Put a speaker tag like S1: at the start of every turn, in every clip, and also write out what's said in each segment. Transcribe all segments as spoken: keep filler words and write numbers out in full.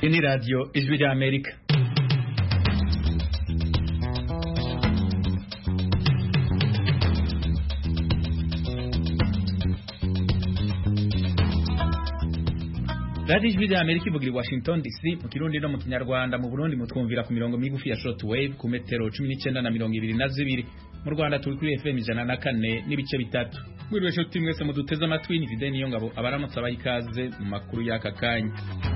S1: Ni radio Ijwi rya Amerika. Radio Ijwi rya Amerika ivugira i Washington D C mu Kirundi no mu Kinyarwanda. Mu Burundi mutwumvira ku mirongo migufi ya shortwave ku metero cumi n'icenda na mirongo ibiri na zibiri. Mu Rwanda turi kuri F M ijana na kane n'ibice bitatu. Mwiriwe shoti mwese muduteze amatwi, ni Videni yo ngabo abaramutse abayikaze mu makuru y'aka kanya.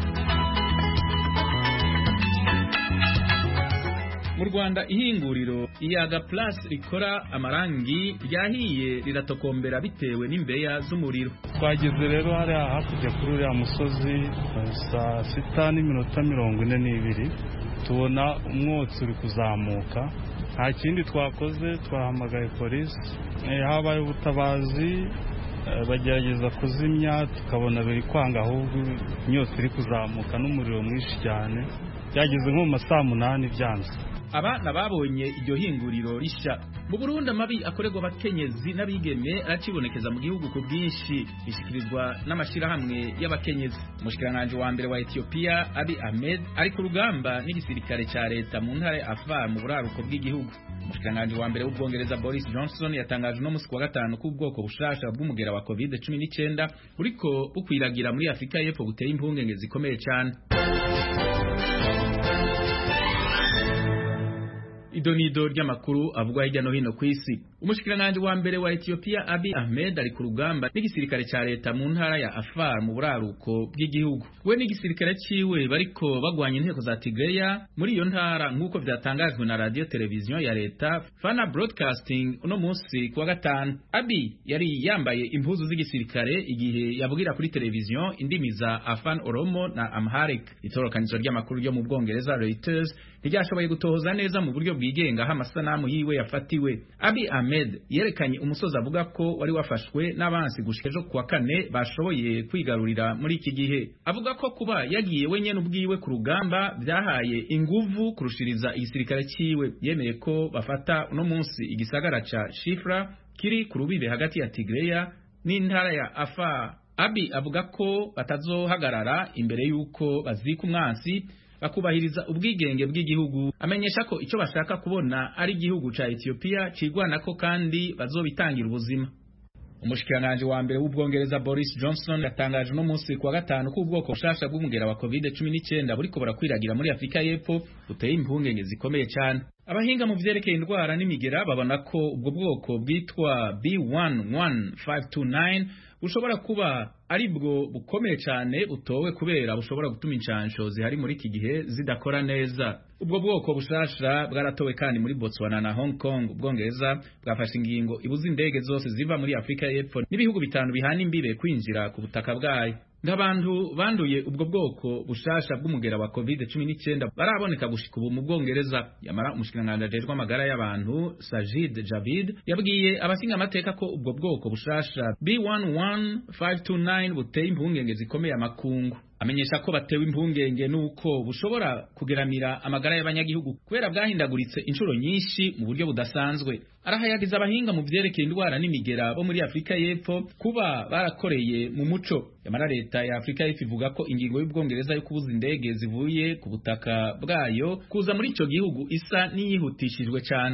S1: Mu Rwanda ihinguriro Iyaga Plus rikora amarangi ryahiye riratokombera bitewe n'imbeya z'umuriro.
S2: Twageze rero hari hakurya kuri uriya musozi saa sita n'iminota mirongo ine n'ibiri tubona umwotsi uri kuzamuka. Nta kindi twakoze, twahamagaye polisi, habaye ubutabazi bagerageza kuzimya, tukabona biri kwanga, ahubwo imyotsi iri kuzamuka n'umuriro mwinshi cyane. Byageze nko mu masaa munani byanze.
S1: Abana babonye iryo hinguriro rishya. Mu Burundi amabi akorerwa abakenyezi n'abigeme aracibonekeza mu gihugu ku bwinshi, bishikirizwa n'amashirahamwe y'abakenyezi. Umushikiranganje wa mbere wa Ethiopia Abiy Ahmed ari ku rugamba n'igisirikare ca leta mu ntara ya Afar mu buraruko bw'igihugu. Umushikiranganje wa mbere w'Ubwongereza Boris Johnson yatangaje no musi wa gatanu ko ubwoko bushasha bw'umugera wa covid cumi n'icyenda buriko bukwiragira muri Afrika y'Epfo buteye impungenge zikomeye cyane. Idonido ry'amakuru avugwa hirya no hino ku isi. Umushikiranganje wa mbere wa Ethiopia Abiy Ahmed ari ku rugamba n'igisirikare ca leta mu ntara ya Afar mu buraruko bw'igihugu. We n'igisirikare ciwe bariko bagwanya inteko za Tigreya muri iyo ntara nk'uko vyatangajwe na radio televiziyo ya leta Fana Broadcasting uno munsi kuwa gatanu. Abiy yari yambaye impuzu z'igisirikare igihe yavugira kuri televiziyo indimi za Afan Oromo na Amharic. Itorokanizo ry'amakuru ryo mu Bwongereza Reuters ntiryashoboye gutohoza neza mu buryo bwigenga aho amasanamu yiwe yafatiwe. Abiy Ahmed yerekanye umusozi avuga ko wari wafashwe n'abansi gushika ejo kuwa kane bashoboye kwigarurira muri iki gihe. Avuga ko kuba yagiye wenyene ubwiwe ku rugamba byahaye inguvu kurushiriza igisirikare ciwe. Yemeye ko bafata uno munsi igisagara ca Shifra kiri ku rubibe hagati ya Tigreya n'intara ya Afar. Abiy avuga ko batazohagarara imbere yuko bazika umwansi, bakubahiriza ubwigenge bw'igihugu. Amenyesha ko icyo bashaka kubona ari igihugu ca Ethiopia cigwanako kandi bazobitangira ubuzima. Umushikiranganje wa mbere w'Ubwongereza Boris Johnson yatangaje no munsi kuwa gatanu ko ubwoko bushasha bw'umugera wa covid cumi n'icyenda buriko burakwiragira muri Afrika y'Epfo buteye impungenge zikomeye cyane. Abahinga mu vyerekeye indwara n'imigera babona ko ubwo bwoko bwitwa B one one five two nine bushobora kuba ari bwo bukomeye cyane butowe kubera bushobora gutuma incansho zihari muri iki gihe zidakora neza. Ubwo bwoko bushasha bwaratowe kandi muri Botswana na Hong Kong. Ubwongereza bwafashe ingingo ibuza indege zose ziva muri Afrika y'Epfo n'ibihugu bitanu bihana imbibe kwinjira ku butaka bwayo. Ndabantu banduye ubwo bwoko bushasha bw'umugera wa covid cumi n'icyenda baraboneka gushika ubu mu Bwongereza. Yamara umushikiranganje ajejwe amagara y'abantu Sajid Javid yabwiye abasinga amateka ko ubwo bwoko bushasha B one one five two nine buteye impungenge zikomeye amakungu. Amenyesha ko batewe impungenge nuko bushobora kugeramira amagara y'abanyagihugu kubera bwahindaguritse inshuro nyinshi mu buryo budasanzwe. Arahayagiza abahinga mu vyerekeye indwara n'imigera bo muri Afrika y'Epfo kuba barakoreye mu muco. Yamara leta ya Afrika y'Epfo ivuga ko ingingo y'Ubwongereza yo kubuza indege zivuye ku butaka bwayo kuza muri ico gihugu isa n'iyihutishijwe cyane.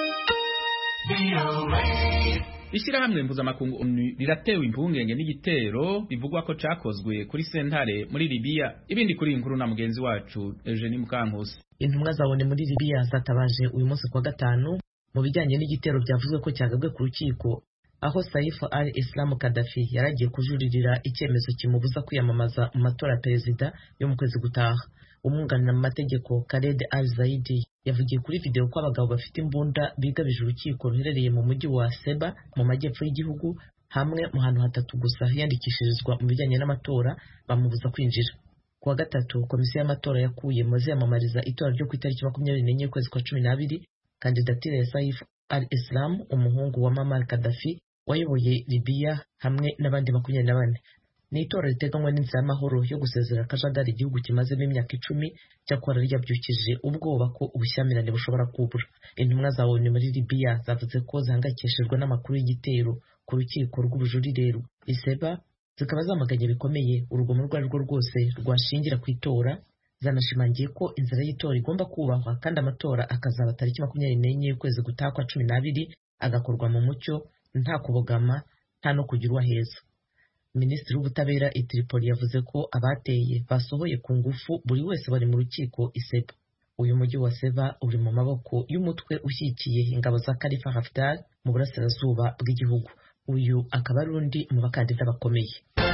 S1: Ishirahamwe mpuzamakungu riratewe impungenge n'igitero bivugwa ko cakozwe kuri sentare muri Libya. Ibindi kuri inkuru na mugenzi wacu Eugenie Mukankusi.
S3: Intumwa zabone muri Libya zatabaje uyu munsi kwa gatanu mu bijyanye n'igitero byavuzwe ko cyagabwe ku rukiko aho Saif al-Islam Gaddafi yaragiye kujuririra icyemezo kimubuza kwiyamamaza mu matora ya perezida yo mu kwezi gutaha. Umwunganira mu mategeko Khaled al-Zaidi yavugiye kuri video ko abagabo bafite imbunda bigabije urukiko ruherereye mu mujyi wa Seba mu majyepfo y'igihugu, hamwe mu hantu hatatu gusa hiyandikishirizwa mu bijyanye n'amatora bamubuza kwinjira. Kuwa gatatu komisiyo y'amatora yakuye mu ziyamamariza itora ryo ku itariki makumyabiri n'enye y'ukwezi kwa cumi n'abiri kandidatire ya Saif al-Islam umuhungu wa Muammar Gaddafi wayoboye Libya hamwe n'abandi makumyabiri na bane. Ni itora riteganywa n'inzira y'amahoro yo gusezera akajagari igihugu kimazemo imyaka icumi cyakora ryabyukije ubwoba ko ubushyamirane bushobora kubura. Intumwa za O N U muri Libya zavuze ko zihangayikishijwe n'amakuru y'igitero ku rukiko rw'ubujurire i Seba, zikaba zamaganye bikomeye urugomo rwo rwo rwose rwashingira ku itora zanashimangiye ko inzira y'itora igomba kubahwa kandi amatora akazaba tariki makumyabiri n'enye y'ukwezi gutaha kwa cumi n'abiri agakorwa mu mucyo nta kubogama nta no kugira uwaheza. Minisitiri w'ubutabera i Tripoli yavuze ko abateye basohoye ku ngufu buri wese bari mu rukiko i Seba. Uyu mujyi wa Seba uri mu maboko y'umutwe ushyigikiye ingabo za Khalifa Haftar mu burasirazuba bw'igihugu. Uyu akaba ari undi mu bakandida bakomeye.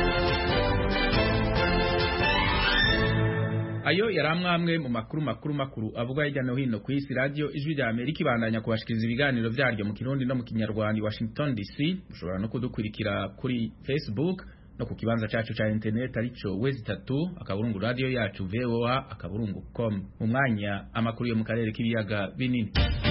S1: Ayo yari amwe mu makuru makuru makuru avuga hirya no hino ku isi. Radio Ijwi rya Amerika ibandanya kubashikiriza ibiganiro byaryo mu Kirundi no mu Kinyarwanda i Washington D C. Mushobora no kudukurikira kuri Facebook no ku kibanza cyacu cya internet arico wezi tatu akaburungu radio yacu V O A akaburungu com. Mu mwanya amakuru yo mu karere k'ibiyaga binini.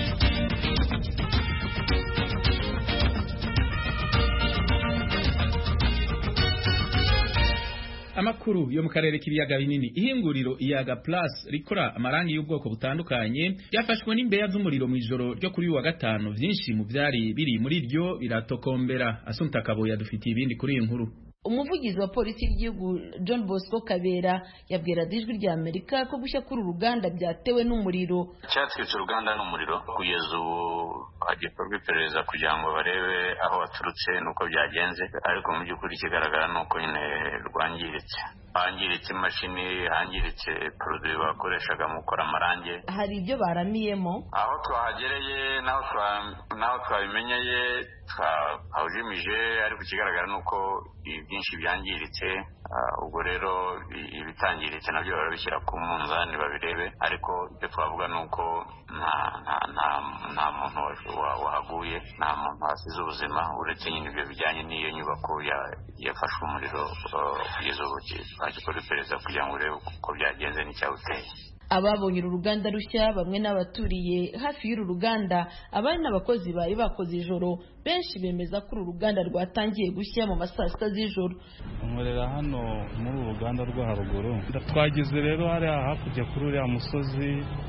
S1: Amakuru yo mu karere k'ibiyaga binini. Ihinguriro Iyaga Plus rikora amarangi y'ubwoko butandukanye yafashwe n'imbeya z'umuriro mu ijoro ryo kuri uyu wa gatanu. Vyinshi mu byari biri muri ryo biratokombera. Asumta Kabo yadufitiye ibindi kuri iyi nkuru.
S4: Umuvugizi wa polisi y'igihugu John Bosco Kabera yabwira Ijwi rya Amerika ko gushya kuri uruganda byatewe n'umuriro.
S5: Cyatwitse uruganda n'umuriro kugeza ubu hagikorwa iperereza kugira ngo barebe aho waturutse nuko byagenze, ariko mu by'ukuri kigaragara nuko nyine rwangiritse. Hangiritse imashini, hangiritse produit bakoreshaga mu gukora amarangi.
S4: Hari ibyo baramiyemo
S5: aho twahagereye naho twa naho twabimenyeye twahujimije, ariko kigaragara nuko byinshi byangiritse. Ubwo rero ibitangiritse nabyo barabishyira ku munzani babirebe, ariko ibyo twavuga nuko nta nta nta muntu wahaguye, nta muntu hasize ubuzima, uretse nyine ibyo bijyanye n'iyo nyubako yafashwe umuriro. Kugeza ubu bagikora iperereza kugira ngo urebe uko byagenze n'icyawuteye.
S4: Ababonye uru ruganda rushya bamwe n'abaturiye hafi y'uru ruganda, abari n'abakozi bari bakoze ijoro, benshi bemeza ko uru ruganda rwatangiye gushya mu masaa sita z'ijoro.
S2: Nkorera hano muri uru ruganda rwo haruguru. Twageze rero hariya hakurya kuri uriya musozi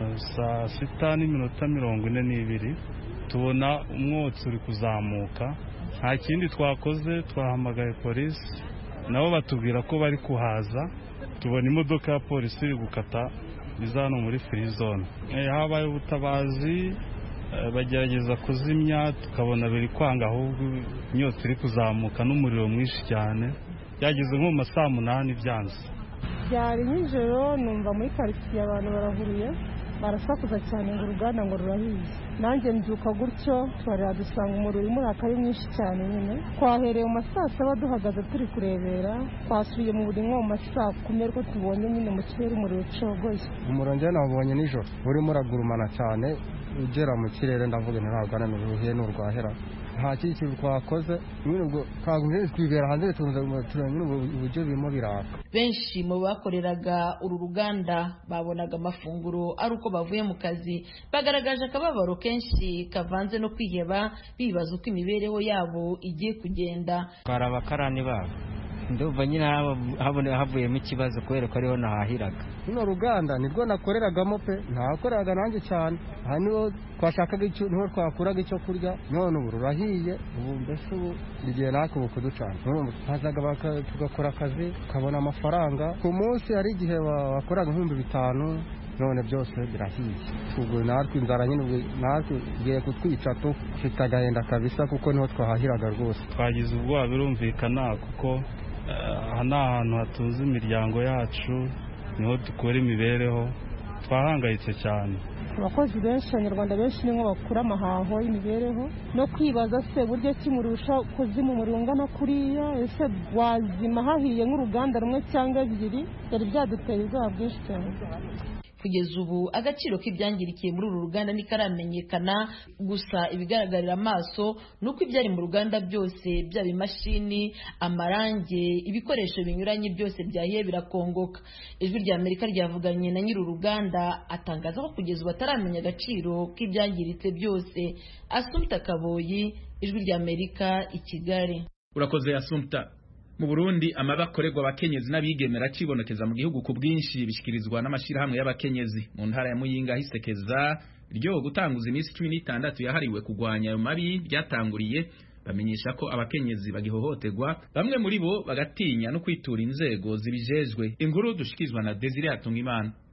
S2: saa sita n'iminota mirongo ine n'ibiri, tubona umwotsi uri kuzamuka. Nta kindi twakoze, twahamagaye polisi nabo batubwira ko bari kuhaza. Tubona imodoka ya polisi iri gukata biza hano muri free zone. Habaye ubutabazi, bagerageza kuzimya, tukabona biri kwanga, ahubwo inyotsi iri kuzamuka n'umuriro mwinshi cyane. Byageze nko mu masaa munani byanze.
S6: Byari nijoro, numva muri quartier abantu barahuriye barasakuza cyane ngo uruganda ngo rurahiye. Nanjye mbyuka gutyo twarira dusanga umuriro urimo urakari mwinshi cyane nyine. Twahereye mu masaa saba duhagaze turi kurebera, twasubiye mu buri nko mu masaa kumi ariko tubonye nyine mu kirere umuriro ucogoye.
S7: Umuriro njye nabonye nijoro urimo uragurumana cyane ugera mu kirere, ndavuga ntiragana n'uruhiye n'urwahera. Nta kindi kintu twakoze, nyine ubwo twagumye twibera hanze tunze turanye uburyo birimo biraka.
S4: Benshi mu bakoreraga uru ruganda babonaga amafunguro ari uko bavuye mu kazi, bagaragaje akababaro kenshi kavanze no kwiheba, bibaza uko imibereho yabo igiye kugenda.
S8: Twara abakarani babo ndumva nyine habone havuyemo ikibazo kubera ko ariho nahahiraga.
S7: Runo ruganda nirwo nakoreragamo pe, ntakoreraga nanjye cyane. Aha niho twashakaga icyo, niho twakuraga icyo kurya, none ubu rurahiye. Ubu mbese ubu igihe nako ubu kuducana, hazaga tugakora akazi ukabona amafaranga ku munsi. Hari igihe wakoraga nk'ibihumbi bitanu, none byose birahiye. Ubwo natwe inzara nyine natwe igiye kutwica tu, ufite agahenda kabisa kuko niho twahahiraga rwose.
S2: Twagize ubwoba birumvikana kuko aha ni ahantu hatunze imiryango yacu, niho dukora imibereho. Twahangayitse cyane.
S6: Abakozi benshi, abanyarwanda benshi niho bakura amahaho y'imibereho no kwibaza se buryo ki murusha kuzima umuriro ungana kuriya, ese wazima hahiye nk'uruganda rumwe cyangwa ebyiri. Yari byaduteye ubwoba bwinshi cyane.
S4: Kugeza ubu agaciro k'ibyangirikiye muri uru ruganda ntikaramenyekana, gusa ibigaragarira amaso nuko ibyari mu ruganda byose, byaba imashini, amarange, ibikoresho binyuranye byose byahiye birakongoka. Ijwi rya Amerika ryavuganye na nyiri uruganda atangaza ko kugeza ubu ataramenya agaciro k'ibyangiritse byose. Asumta Kaboyi, Ijwi rya Amerika, i Kigali.
S1: Urakoze Asumta. Mu Burundi amabakorerwa abakenyezi n'abigemera cibonekeza mu gihugu ku bwinshi, bishikirizwa n'amashirahamwe y'abakenyezi. Mu ntara ya Muyinga hisekeza ryo gutanguza iminsi cumi n'itandatu yahariwe kugwanya ayo mabi byatanguriye, bamenyesha ko abakenyezi bagihohoterwa, bamwe muri bo bagatinya no kwitura inzego zibijejwe. Inkuru dushikirizwa na Desire Atungimana.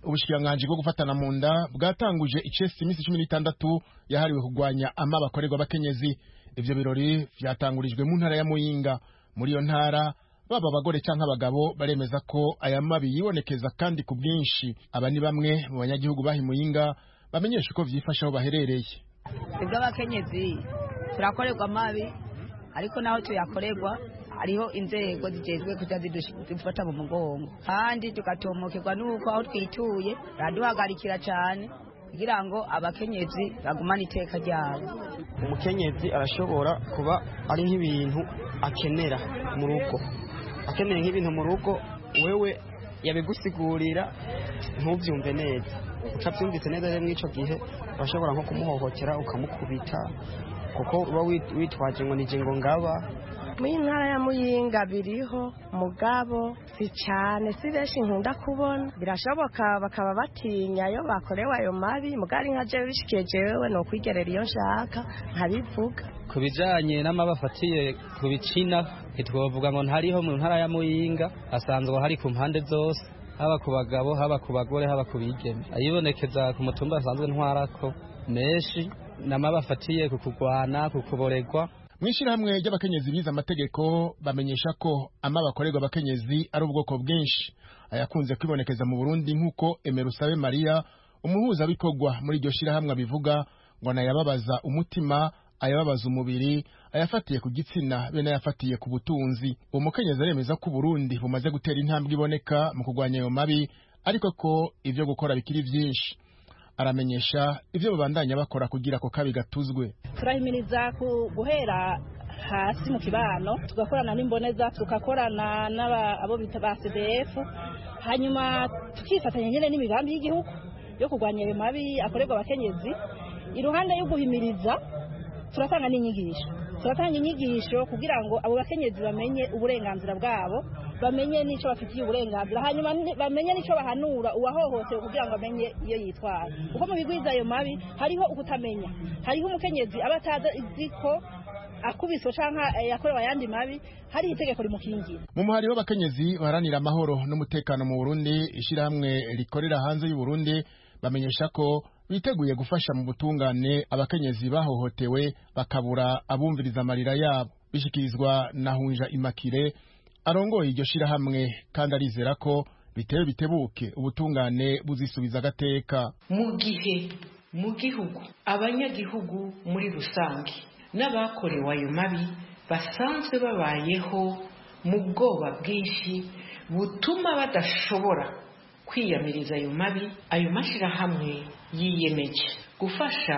S9: ubushikiranganji bwo gufatana mu nda bwatanguje icesi imisi cumi n'itandatu yahariwe kurwanya amabi akorerwa abakenyezi. Ivyo birori vyatangurijwe mu ntara ya Muyinga. Muri iyo ntara baba abagore canke abagabo baremeza ko aya mabi yibonekeza kandi ku bwinshi. Aba ni bamwe mu banyagihugu bahi Muyinga bamenyesha uko vyifasha aho baherereye.
S10: Ibyo abakenyezi turakorerwa amabi, ariko naho tuyakorerwa hariho inzego zijejwe kuja zidufata mu mugongo, kandi tukatomokerwa nuko aho twituye raduhagarikira cyane kugira ngo abakenyezi bagumane iteka ryabo.
S11: Umukenyezi arashobora kuba ari nk'ibintu akenera mu rugo, akenera nk'ibintu mu rugo, wewe yabigusigurira ntubyumve neza, ucabyumvise neza rero mw'ico gihe urashobora nko kumuhohotera ukamukubita, kuko uba witwaje ngo nije ngo ngaba.
S12: Muri ntara ya Muyinga biriho mugabo si cyane, si benshi nkunda kubona. Birashoboka bakaba batinya yo bakorewe ayo mabi, mugari nka jewe bishikiye jewe no kwigerera iyo nshaka nkabivuga.
S13: Ku bijanye n'amabafatiye ku bicina ntitwovuga ngo ntariho mu ntara ya Muyinga, asanzwe hari ku mpande zose, haba ku bagabo haba ku bagore haba ku bigeme. Ayibonekeza ku mutumba asanzwe ntwarako menshi n'amabafatiye ku kugwana, ku kuboregwa.
S9: Mwishirahamwe ry'abakenyezi biza amategeko bamenyesha ko amabi akorerwa abakenyezi ari ubwoko bwinshi. Ayakunze kwibonekeza mu Burundi nk'uko Emerusabe Maria umuhuza bikorwa muri iryo shirahamwe bivuga, ngo nayababaza umutima, ayababaza umubiri, ayafatiye ku gitsina be n'ayafatiye ku butunzi. Umukenyezi aremeza ko Burundi bumaze gutera intambwe iboneka mu kurwanya ayo mabi, ariko ko ivyo gukora bikiri vyinshi. Aramenyesha ivyo babandanya bakora kugira ko kabi gatuzwe.
S14: Turahimiriza guhera hasi mu kibano, tugakorana n'imboneza, tugakorana n'abo bita ba C D F, hanyuma tukifatanya nyene n'imigambi y'igihugu yo kurwanya ayo mabi akorerwa abakenyezi. Iruhande yo guhimiriza turatanga n'inyigisho, turatanga inyigisho kugira ngo abo bakenyezi bamenye uburenganzira bwabo, bamenye nico bafitiye uburenganzira, hanyuma bamenye nico bahanura uwahohotewe kugira ngo amenye iyo yitwara. Uko mu bigwiza ayo mabi hariho ukutamenya, hariho umukenyezi aba atazi ko akubiswe canke yakorewe ayandi mabi, hari itegeko rimukingira.
S9: Mu muhari w'abakenyezi baharanira amahoro n'umutekano mu Burundi, ishirahamwe rikorera hanze y'u Burundi bamenyesha ko biteguye gufasha mu butungane abakenyezi bahohotewe bakabura abumviriza amarira yabo. Bishikirizwa na Hunja Imakire arongoye iryo shirahamwe, kandi arizera ko bitewe bitebuke ubutungane buzisubiza agateka.
S15: Mu gihe mu gihugu abanyagihugu muri rusange n'abakorewe ayo mabi basanzwe babayeho mu bwoba bwinshi butuma badashobora kwiyamiriza ayo mabi, ayo mashirahamwe yiyemeje gufasha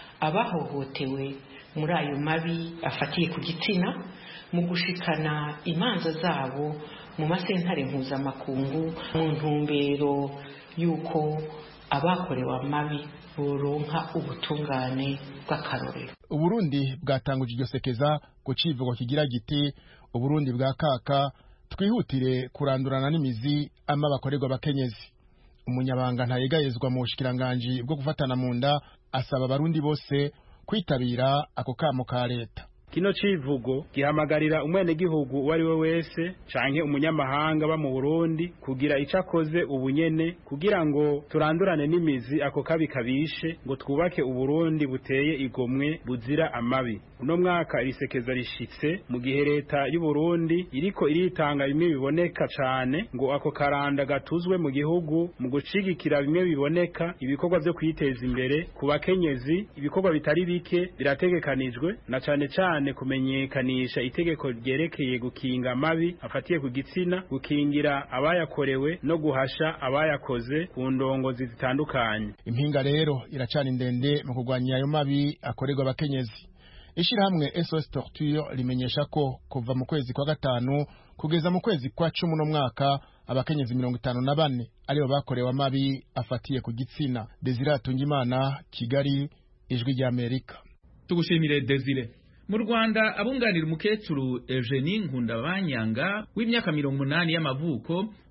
S15: abahohotewe muri ayo mabi afatiye ku gitsina mu gushikana imanza zabo mu masentare mpuzamakungu mu ntumbero y'uko abakorewe amabi boronka ubutungane bw'akarorero.
S9: Uburundi bwatanguje iryo sekeza ku civugo kigira giti Uburundi bwa kaka, twihutire kurandurana n'imizi ama bakorerwa abakenyezi. Umunyabanga ntayegayezwa mu bushikiranganje bwo gufatana mu nda asaba abarundi bose kwitabira ako kamo ka leta.
S16: Kino civugo gihamagarira umwene gihugu uwari we wese canke umunyamahanga ba mu Burundi kugira icakoze ubunyene kugira ngo turandurane n'imizi ako kabi kabishe, ngo twubake Uburundi buteye igomwe buzira amabi. Uno mwaka irisekeza rishitse mu gihe leta y'u Burundi iriko iritanga bimwe biboneka cane ngo ako karanda gatuzwe mu gihugu mu gucigikira bimwe biboneka ibikorwa byo kwiteza imbere ku bakenyezi. Ibikorwa bitari bike birategekanijwe, na cane cane kumenyekanisha itegeko ryerekeye gukinga amabi afatiye ku gitsina, gukingira abayakorewe no guhasha abayakoze ku ndongozi zitandukanye.
S9: Impinga rero iracana ndende mu kurwanya ayo mabi akorerwa abakenyezi. Ishirahamwe S O S Torture limenyesha ko kuva mu kwezi kwa gatanu kugeza mu kwezi kwa cumi no mwaka abakenyezi mirongo itanu na bane aribo bakorewe amabi afatiye ku gitsina. Desire Tungimana, Kigali, Ijwi rya Amerika.
S1: Tugushimire Desire. Mu Rwanda abunganira umukecuru Eugenie Nkundabanyanga w'imyaka mirongo umunani y'amavuko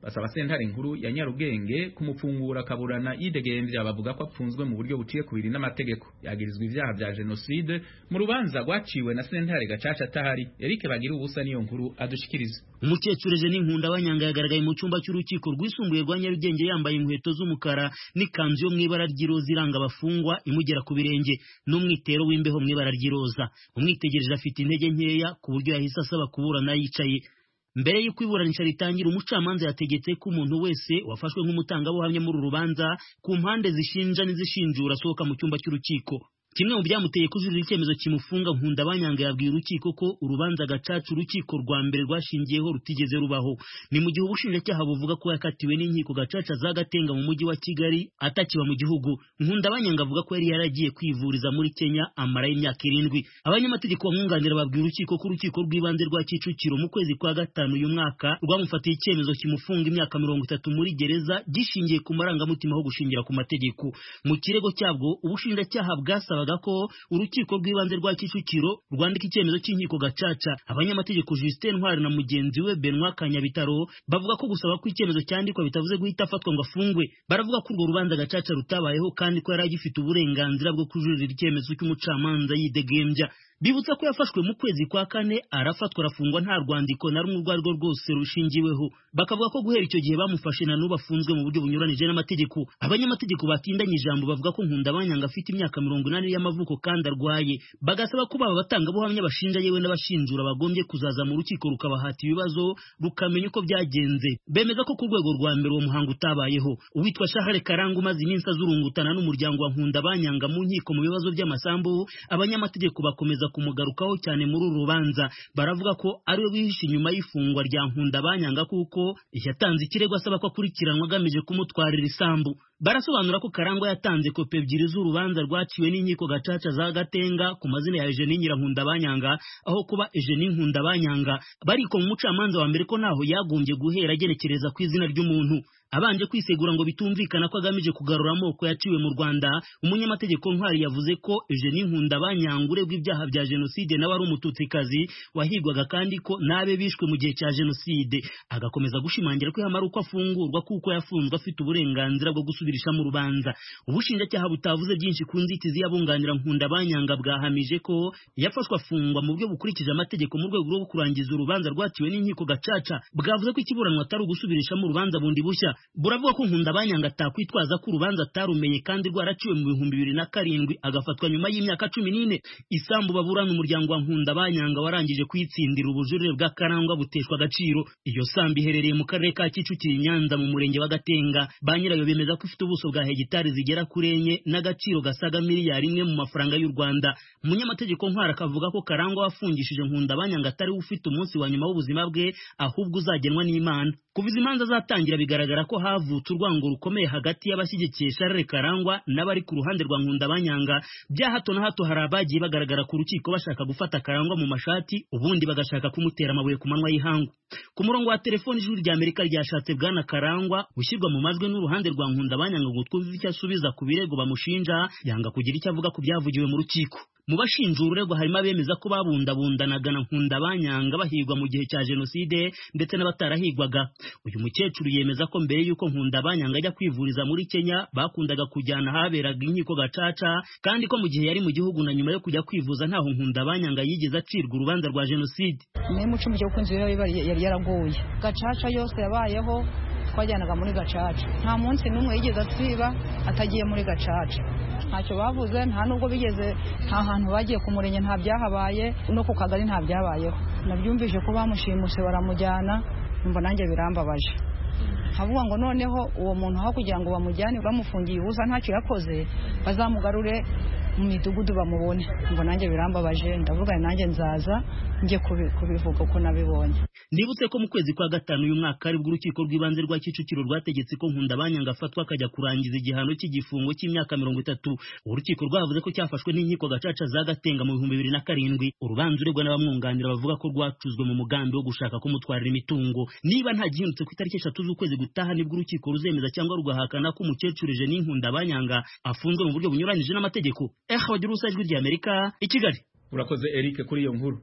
S1: basaba sentare nkuru ya Nyarugenge kumufungura akaburana yidegemvya bavuga ko apfunzwe mu buryo buciye kubiri n'amategeko yagirizwa ivyaha vya genocide mu rubanza rwaciwe na sentare gacaca atahari. Eric Bagira ubusa niyo nkuru adushikiriza.
S17: Umukecuru Eugenie Nkundabanyanga yagaragaye mu cyumba cy'urukiko rwisumbuye rwa Nyarugenge yambaye inkweto z'umukara n'ikanzu yo mw'ibara ry'iroza iranga abafungwa imugera ku birenge n'umwitero w'imbeho mw'ibara ry'iroza. Umwitegereje afite intege nkeya ku buryo yahise asaba kuburana yicaye. Mbere y'uko iburanisha ritangira, umucamanza yategetse ko umuntu wese wafashwe nk'umutangabuhamya muri uru rubanza ku mpande zishinja n'izishinjura asohoka mu cyumba cy'urukiko. Kimwe mu byamuteye kujurira icyemezo kimufunga Nkundabanyanga yabwiye urukiko ko urubanza gacaca urukiko rwa mbere rwashingiyeho rutigeze rubaho. Ni mu gihe ubushinjacyaha buvuga ko yakatiwe n'inkiko gacaca za Gatenga mu mujyi wa Kigali atakiba mu gihugu. Nkundabanyanga avuga ko yari yaragiye kwivuriza muri Kenya amara y'imyaka irindwi. Abanyamategeko bamwunganira babwiye urukiko ko urukiko rw'ibanze rwa Kicukiro mu kwezi kwa gatanu uyu mwaka rwamufatiye icyemezo kimufunga imyaka mirongo itatu muri gereza gishingiye ku marangamutima ho gushingira ku mategeko. Mu kirego cyabwo ubushinjacyaha bwasaba ko urukiko rw'ibanze rwa Kicukiro rwandika icyemezo cy'inkiko gacaca. Abanyamategeko Justin Ntwari na mugenzi we Benoit Kanyabitaro bavuga ko gusaba ko icyemezo cyandikwa bitavuze guhita afatwa ngo afungwe. Baravuga ko urwo rubanza gacaca rutabayeho kandi ko yari agifite uburenganzira bwo kujurira icyemezo cy'umucamanza yidegembya. Bibutsa ko yafashwe mu kwezi kwa kane arafatwa arafungwa nta rwandiko na rumwe rwarwo rwose rushingiweho. Bakavuga ko guhera icyo gihe bamufashe na n'ubu afunzwe mu buryo bunyuranije n'amategeko. Abanyamategeko batindanye ijambo bavuga ko Nkundabanyanga afite imyaka mirongo inani y'amavuko kandi arwaye. Bagasaba ko baba batangabuhamya bashinja yewe n'abashinjura bagombye kuzaza mu rukiko rukabahata ibibazo rukamenya uko byagenze. Bemeza ko ku rwego rwa mbere uwo muhango utabayeho. Uwitwa Charles Karanga umaze iminsi azurungutana n'umuryango wa Nkundabanyanga mu nkiko mu bibazo by'amasambu, abanyamategeko bakomeza kumugarukaho cyane muri uru rubanza. Baravuga ko ari we wihishe inyuma y'ifungwa rya Nkundabanyanga kuko yatanze ikirego asaba ko akurikiranwa agamije kumutwarira isambu. Barasobanura ko Karangwa yatanze kopi ebyiri z'urubanza rwaciwe n'inkiko gacaca za Gatenga ku mazina ya Eugenie Nkundabanyanga aho kuba Eugenie Nkundabanyanga. Bariko mu mucamanza wa mbere ko naho yagombye guhera agenekereza ku izina ry'umuntu. Abanje kwisegura ngo bitumvikana ko agamije kugarura amoko yaciwe mu Rwanda, umunyamategeko Ntwari yavuze ko Eugenie Nkundabanyanga uregwa ibyaha bya genocide nawe ari umututsikazi wahigwaga kandi ko nabe bishwe mu gihe cya genocide. Agakomeza gushimangira ko yamara uko afungurwa kuko yafunzwe afite uburenganzira bwo gusubirisha mu rubanza. Ubushinjacyaha butavuze byinshi ku nzitizi y'abunganira Nkundabanyanga bwahamije ko yafashwe afungwa mu buryo bukurikije amategeko mu rwego rwo kurangiza urubanza rwaciwe n'inkiko gacaca. Bwavuze ko ikiburanwa atari ugusubirisha mu rubanza bundi bushya. Buravuga ko Nkundabanyanga atakwitwaza ko urubanza atarumenye kandi rwaraciwe mu bihumbi bibiri na karindwi agafatwa nyuma y'imyaka cumi n'ine. Isambu baburana umuryango wa Nkundabanyanga warangije kwitsindira ubujurire bwa Karangwa buteshwa agaciro. Iyo sambu iherereye mu karere ka Kicukiro Nyanza mu murenge wa Gatenga. Ba nyirayo bemeza ko ifite ubuso bwa hegitari zigera kuri enye n'agaciro gasaga miliyari imwe mu mafaranga y'u Rwanda. Umunyamategeko Ntwari akavuga ko Karangwa wafungishije Nkundabanyanga atari ufite umunsi wa nyuma w'ubuzima bwe ahubwo uzagenwa n'Imana. Kuva imanza zatangira bigaragara ko havutse urwango rukomeye hagati y'abashyigikiye Charles Karangwa n'abari ku ruhande rwa Nkundabanyanga. Bya hato na hato hari abagiye bagaragara ku rukiko bashaka gufata Karangwa mu mashati ubundi bagashaka kumutera amabuye ku manywa y'ihangu. Ku murongo wa telefoni ijwi rya Amerika ryashatse bwana Karangwa ushyirwa mu majwi n'uruhande rwa Nkundabanyanga ngo twumve icyo asubiza ku birego bamushinja, yanga kugira icyo avuga ku byavugiwe mu rukiko. Mu bashinjura uregwa harimo abemeza ko babundabundanaga na Nkundabanyanga bahigwa mu gihe cya genocide ndetse n'abatarahigwaga. Uyu mukecuru yemeza ko mbere y'uko Nkundabanyanga ajya kwivuriza muri Kenya bakundaga kujyana haberaga inkiko gacaca kandi ko mu gihe yari mu gihugu na nyuma yo kujya kwivuza ntaho Nkundabanyanga yigeze acirwa urubanza rwa genocide.
S18: Ni mu cumi cyo kunzi yari yaraguye. Gacaca yose yabayeho twajyanaga muri gacaca. Nta munsi n'umwe yigeze asiba atagiye muri gacaca. Ntacyo bavuze, nta nubwo bigeze, nta hantu bagiye ku murenge nta byahabaye no ku kagari nta byabayeho. Nabyumvise ko bamushimuse baramujyana, numva nanjye birambabaje. Havuga ngo noneho uwo muntu aho kugira ngo bamujyane bamufungiye ubusa ntacyo yakoze bazamugarure mu midugudu bamubone. Numva nanjye birambabaje, ndavuga nanjye nzaza njye kubivuga uko nabibonye.
S17: Nibutse ko mu kwezi kwa gatanu uyu mwaka ari bw'urukiko rw'ibanze rwa Kicukiro rwategetse ko Nkundabanyanga afatwa akajya kurangiza igihano cy'igifungo cy'imyaka mirongo itatu. Urukiko rwavuze ko cyafashwe n'inkiko gacaca za Gatenga mu bihumbi bibiri na karindwi. Urubanza uregwa n'abamwunganira bavuga ko rwacuzwe mu mugambi wo gushaka kumutwarira imitungo. Niba nta gihindutse ku itariki eshatu z'ukwezi gutaha nibwo urukiko ruzemeza cyangwa rugahakana ko umukecuru Eugenie Nkundabanyanga afunzwe mu buryo bunyuranyije n'amategeko. Eh, bagira ubusa ijwi rya Amerika i Kigali.
S1: Urakoze Eric kuri iyo nkuru.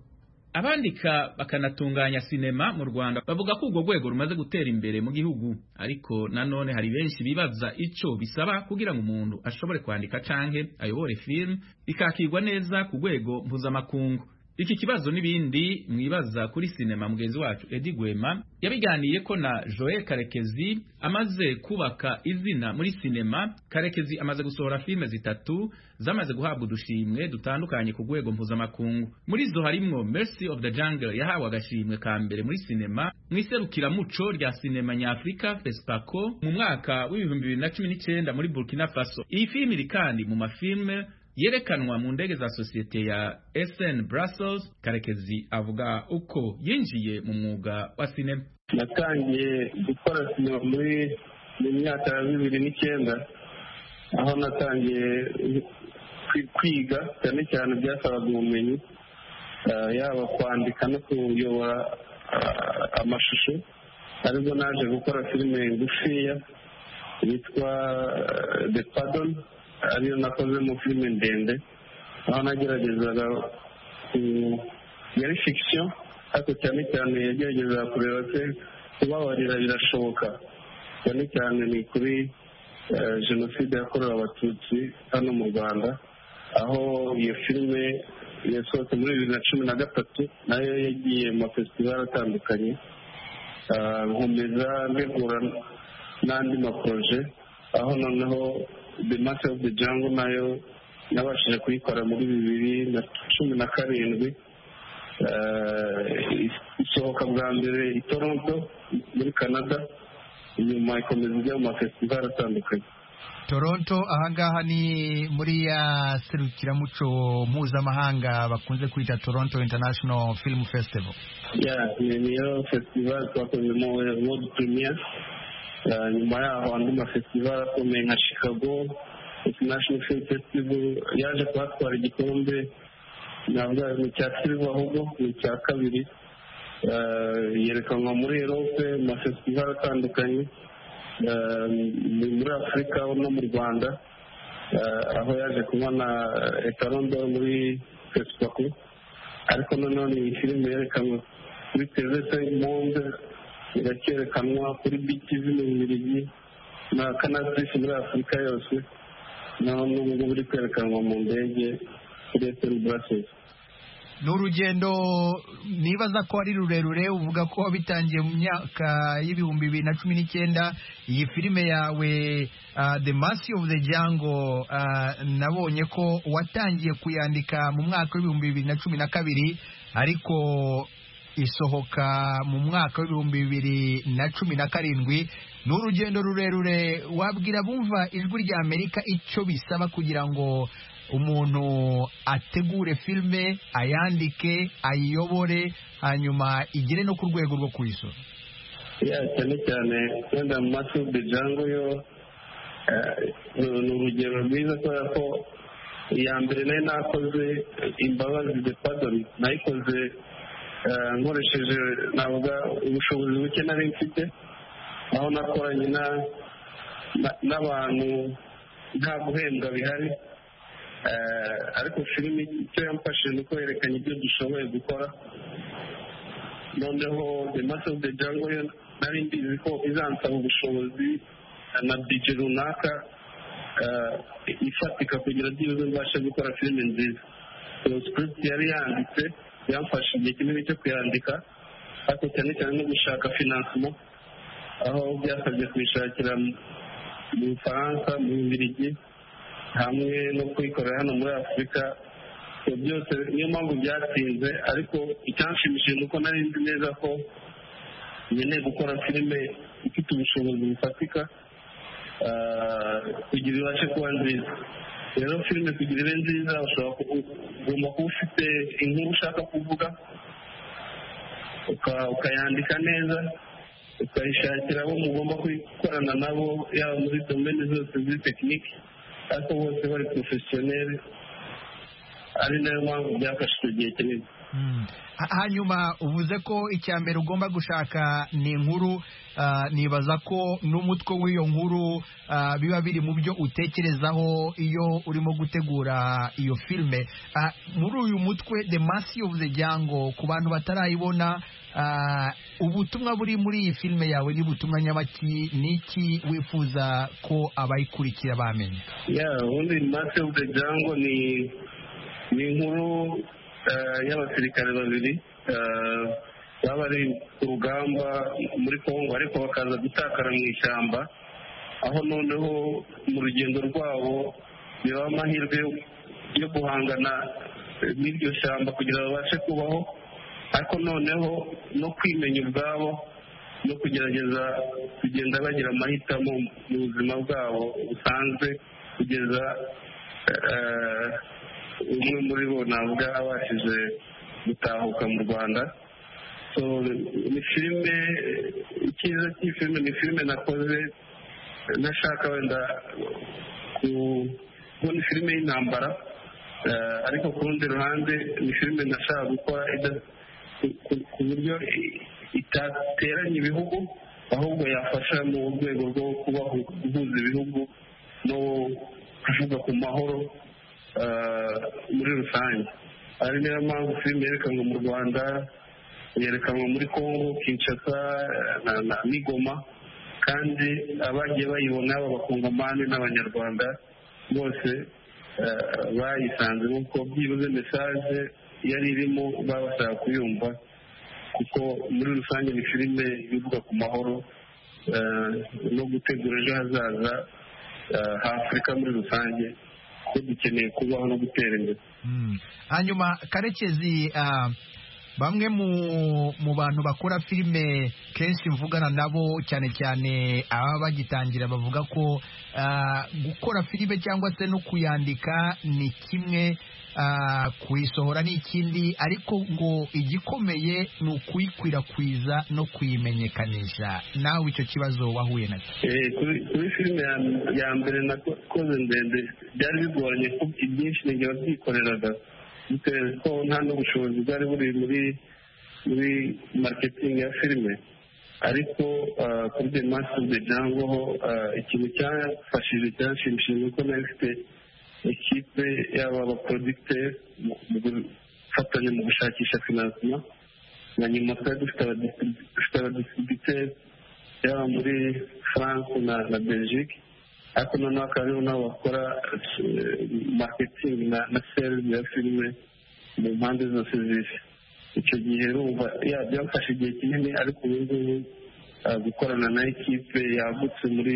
S1: abandika bakanatunganya sinema mu Rwanda bavuga ko urwo rwego rumaze gutera imbere mu gihugu, ariko nanone hari benshi bibaza ico bisaba kugira ngo umuntu ashobore kwandika canke ayobore film ikakirwa neza ku rwego mpuzamakungu. Iki kibazo n'ibindi mwibaza kuri sinema, mugenzi wacu Edi Gwema yabiganiye ko na Joel Karekezi amaze kubaka izina muri sinema. Karekezi amaze gusohora filme zitatu zamaze guhabwa udushimwe dutandukanye ku rwego mpuzamakungu. Muri zo harimwo Mercy of the Jungle yahawe agashimwe ka mbere muri sinema mwiserukiramuco rya sinema nyafrika FESPACO mu mwaka w'ibihumbi bibiri na cumi n'icenda muri Burkina Faso. Iyi filme iri kandi mu mafilme yerekanwa mu ndege za sosiyete ya S N Brussels. Karekezi avuga uko yinjiye mu mwuga wa sinema.
S19: Natangiye gukora sinema muri mu myaka ya bibiri n'icyenda, aho natangiye kwiga cyane cyane byasabaga ubumenyi, yaba kwandika no kuyobora amashusho. Aribwo naje gukora filime ngufiya yitwa The Pardon, ariyo nakoze mu filime ndende, aho nageragezaga yari fiction ariko cyane cyane yagerageza kureba se kubabarira birashoboka, cyane cyane ni kuri jenoside yakorewe abatutsi hano mu Rwanda, aho iyo filime yasohotse muri bibiri na cumi na gatatu nayo yagiye mu mafestivali atandukanye. Nkomeza mbegura n'andi maproje, aho noneho The Mercy of the Jungle nayo nabashije kuyikora muri bibiri na cumi na karindwi, isohoka bwa mbere i Toronto muri Canada, inyuma ikomeza ijya mu mafestivali atandukanye.
S20: Toronto ahangaha ni muri ya serukiramuco mpuzamahanga bakunze kwita Toronto International Film Festival.
S19: Yeah, niyo festival twakozemo world premiere. Nyuma yaho andi mafestivali akomeye nka Chicago International Film Festival yaje kuhatwara igikombe, navuga ni cya silver ahubwo ni cya kabiri. Yerekanwa muri Europe mu mafestivali atandukanye, muri Afurika no mu Rwanda, aho yaje kubona etarondo muri FESPACO. Ariko nanone iyi filime yerekanwa kuri T V cinq Monde, irakerekanwa kuri B T V mu Bubiligi na Canal plus muri Afurika yose, naho n'ubwo buri kwerekanwa mu ndege kuri S N Brussels.
S20: N'urugendo nibaza ko ari rurerure, uvuga ko bitangiye mu myaka y'ibihumbi bibiri na cumi n'icyenda. Iyi filime yawe uh, The Mercy of the Jungle uh, nabonye ko watangiye kuyandika mu mwaka w'ibihumbi bibiri na cumi na kabiri, ariko isohoka mu mwaka w'ibihumbi bibiri na cumi na karindwi. N'urugendo rurerure, wabwira bumva ijwi rya Amerika icyo bisaba kugira ngo umuntu ategure filme, ayandike, ayiyobore, hanyuma igere no ku rwego rwo kuyisora?
S19: Yeah, cyane cyane wenda Mercy of the Jungle yo ni urugero rwiza, kubera ko iya mbere nayo nakoze Imbabazi The Pardon nayikoze nkoresheje navuga ubushobozi buke nari mfite, aho nakoranye n'abantu nta guhembwa bihari. Ariko filime icyo yamfashije ni uko yerekanye ibyo dushoboye gukora. Noneho The Mercy of the Jungle yo nari mbizi ko izansaba ubushobozi na budget runaka ifatika kugira byibuze mbashe gukora filime nziza. So script yari yanditse yamfashe igihe kinini cyo kuyandika, ariko cyane cyane no gushaka financement, aho byasabye kuyishakira mu Bufaransa, mu Bubiligi, hamwe no kuyikorera hano muri Afurika. Byose niyo mpamvu byatinze, ariko icyanshimishije ni uko nari nzi neza ko nkeneye gukora filime ifite ubushobozi bufatika kugira ibashe kuba nziza. Rero filime kugira ibe nziza ugomba kuba ufite inkuru ushaka kuvuga, ukayandika neza, ukayishakira abo mugomba gukorana nabo, yaba muri domene zose z'i tekinike, ariko bose bari porofesiyoneri. Ari nayo mpamvu byafashe icyo gihe kinini.
S20: hanyuma uvuze ko icya mbere ugomba gushaka ni inkuru, nibaza ko n'umutwe w'iyo nkuru biba biri mu byo utekerezaho iyo urimo gutegura iyo filime. Muri uyu mutwe The Mercy of the Jungle, ku bantu batarayibona, ubutumwa buri muri iyi filime yawe ni butumwa nyabaki, niki wifuza ko abayikurikira bamenya?
S19: ubundi The Mercy of the Jungle ni ni inkuru y'abasirikare babiri baba bari ku rugamba muri Kongo ariko bakaza gutakara mu ishyamba, aho noneho mu rugendo rwabo biba amahirwe yo guhangana n'iryo shyamba kugira ngo babashe kubaho, ariko noneho no kwimenya ubwabo no kugerageza kugenda bagira amahitamo mu buzima bwabo busanzwe kugeza umwe muri bo navuga abashije gutahuka mu Rwanda. So ni filime, icyiza cy'iyi filime ni filime nakoze nashaka wenda kubona filime y'intambara, ariko ku rundi ruhande ni filime nashaka gukora ku buryo itateranya ibihugu, ahubwo yafasha mu rwego rwo kubaho, guhuza ibihugu no kuvuga ku mahoro muri rusange. ari niyo mpamvu filime yerekanwa mu Rwanda, yerekanwa muri Kongo Kinshasa na Migoma, kandi abagiye bayibona b'abakongomani n'abanyarwanda bose bayisanze nk'uko byibuze mesaje yari irimo babashaka kuyumva, kuko muri rusange ni filime ivuga ku mahoro no gutegura ejo hazaza h'Afurika muri rusange, ko dukeneye kubaho no gutera imbere.
S20: Hanyuma Karekezi, bamwe mu bantu bakora filime kenshi mvugana nabo cyane cyane aba bagitangira bavuga ko gukora filime cyangwa se no kuyandika ni kimwe, kuyisohora ni ikindi, ariko ngo igikomeye ni ukuyikwirakwiza no kuyimenyekanisha. Nawe icyo kibazo wahuye nacyo?
S19: Kuri filime ya mbere nakoze ndende byari bigoranye ko ibyinshi n'igihe wabyikoreraga, bitewe ko nta n'ubushobozi bwari buri muri muri marketing ya filime, ariko kuri The Mercy of the Jungle ho ikintu cyafashije cyanshimishije nuko nari mfite ekipe y'aba baproducteur mu gufatanya mu gushakisha financement, na nyuma twari dufite abadistributeur yaba muri France na Belgique, ariko noneho akaba ariho nabo bakora marketing na sales ya filime mu mpande zose z'isi. Icyo gihe urumva byafashe igihe kinini, ariko ubu ngubu gukorana na ekipe yagutse muri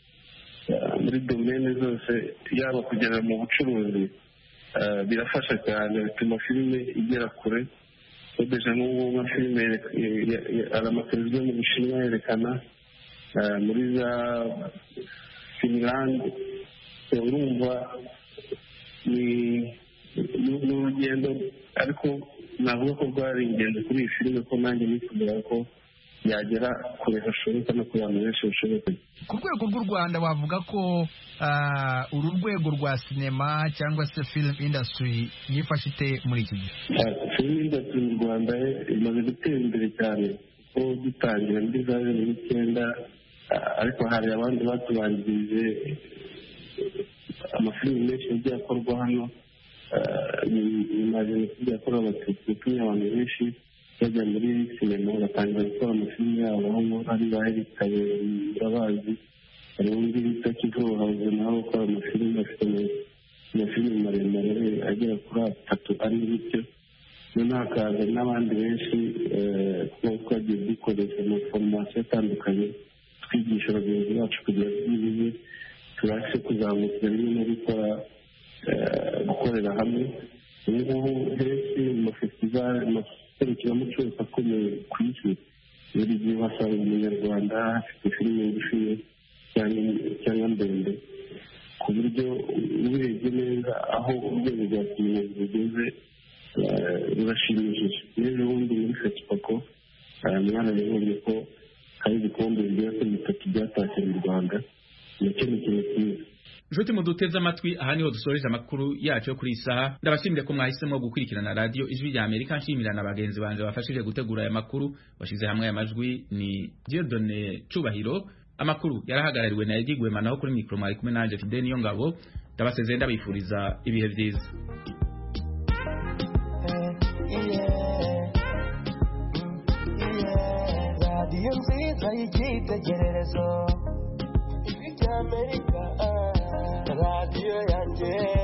S19: muri domene zose, yaba kugera mu bucuruzi, birafasha cyane, bituma filime igera kure. Deja n'ubu nka filime ari amateleviziyo mu Bushinwa yerekana, muri za Finland, urumva ni urugendo, ariko navuga ko rwari ingenzi kuri iyi filime, ko nanjye nifuza ko yagera kure hashoboka no ku bantu benshi bashoboka.
S20: Ku rwego rw'u Rwanda wavuga ko uru rwego rwa sinema cyangwa se film industry yifashe ite muri iki gihe?
S19: Film industry mu Rwanda imaze gutera imbere cyane, ko dutangira muri za bibiri n'icyenda, ariko hari abandi batubanjirije, amafilimi menshi yagiye akorwa hano nyuma ya jenoside yakorewe abatutsi, yatumye abantu benshi bajya muri sinema batangira gukora amafilimi yabo, aho hari baherikaye murabazi, hari undi bita Kivuruhabuze nawe ukora amafilimi, afite amafilimi maremare agera kuri atatu ari bityo. Noneho hakaza n'abandi benshi kuko twagiye dukoresha amaforomasiyo atandukanye, twigisha abagenzi bacu kugira ngo bize tubashe kuzamukira rimwe no gukora gukorera hamwe. Ubu ngubu henshi mu mafestivali, amaserukiramuco yose akomeye ku isi, buri gihe uhasanga umunyarwanda afite filime ngufi cyangwa ndende, ku buryo ubirebye neza aho urwego rwa sinema rugeze rurashimishije. Rero ubundi muri Fesipako mwana yabonye ko hari ibikombe bigera kuri bitatu byatashye mu Rwanda, nacyo ni ikintu cyiza.
S1: Inshuti muduteze amatwi aha niho dusoreje amakuru yacu yo kuri isaha ndabashimire ko mwahisemo gukurikirana radio Ijwi rya Amerika nshimira na bagenzi banje bafashije gutegura aya makuru washize hamwe aya majwi ni Dieudonné Cubahiro amakuru yarahagarariwe na Egigwema naho kuri micro mwari kumwe nanje Fidel Niyongabo ndabasezeye ndabifuriza ibihe byiza
S21: Radio nziza y'igitegererezo Ijwi rya Amerika radio yanjye